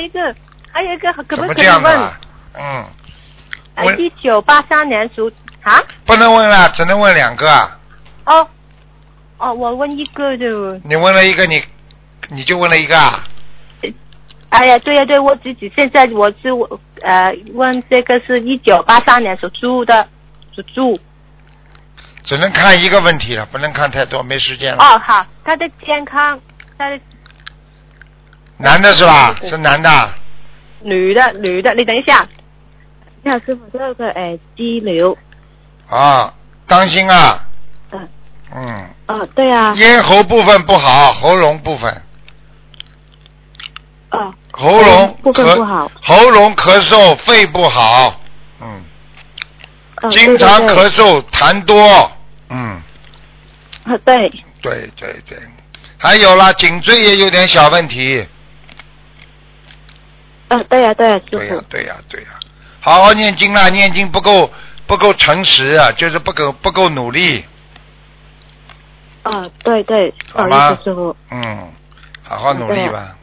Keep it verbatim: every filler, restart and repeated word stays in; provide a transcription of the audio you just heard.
一个，还有一个，可不怎么可以问？ 这样的啊？嗯， 呃， 问一九八三年属啊？ 不能问了，只能问两个啊。 哦，哦，我问一个就。 你问了一个，你你就问了一个啊？ 哎呀，对呀对，我自己现在我是呃问这个是一九八三年属猪的，属猪。 只能看一个问题了，不能看太多，没时间了。 哦，好，他的健康，他的男的是吧？是男的。 女的，女的，你等一下。你好，师傅，这个诶肌瘤。 啊，当心啊。 嗯。 嗯。 哦，对啊。 咽喉部分不好，喉咙部分。 哦。 喉咙部分不好。 喉咙咳嗽，肺不好，嗯。 哦、 经常咳嗽，痰多，嗯。 啊，对。 对对对，还有啦，颈椎也有点小问题。 啊，对呀、啊、对呀、啊， 对呀、啊、对呀、啊、对呀、啊，好好念经啦，念经不够不够诚实啊，就是不够不够努力。 啊，对对， 好吗？ 师傅。 嗯，好好努力吧。